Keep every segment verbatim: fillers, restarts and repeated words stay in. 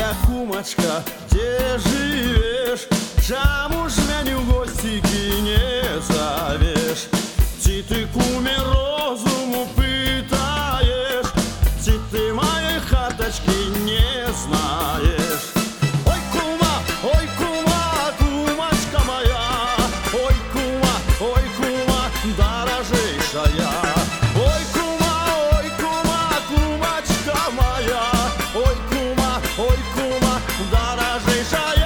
моя кумачка, где живешь? Чаму ж мяне ў госцікі не завеш? Ці ты, куме, розуму пытаешь, ці ты моей хаточки не знаешь? Ой, кума, ой, кума, кумачка моя, ой, кума, ой, кума, дорожейшая. Ой, кума, ой, кума, кумачка моя, ой, кума, ой, кума, дорожейшая.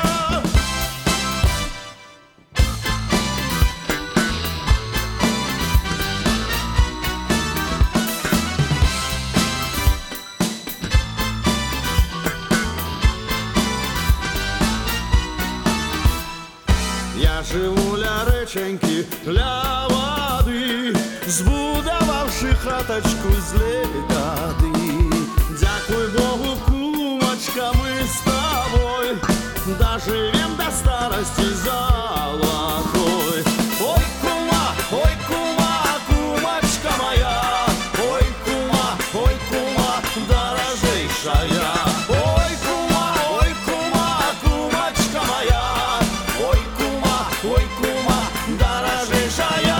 Я живу ля реченьки, ля воды, збудававши хаточку з легады. Дякуй Богу, кумочка, мы с тобой доживем до старости золотой. Ой, кума, ой, кума, кумочка моя, ой, кума, ой, кума, дорожейшая. Ой, кума, ой, кума, кумочка моя, ой, кума, ой, кума, дорожейшая.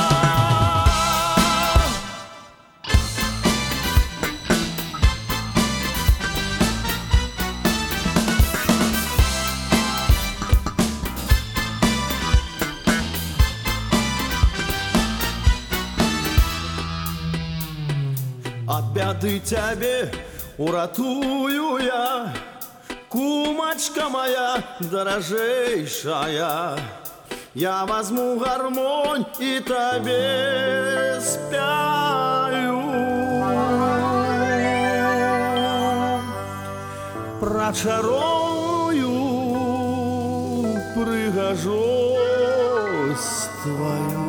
От беды тебе уратую я, кумочка моя дорожейшая. Я возьму гармонь и тебе спяю. Прочарую пригожусь твою.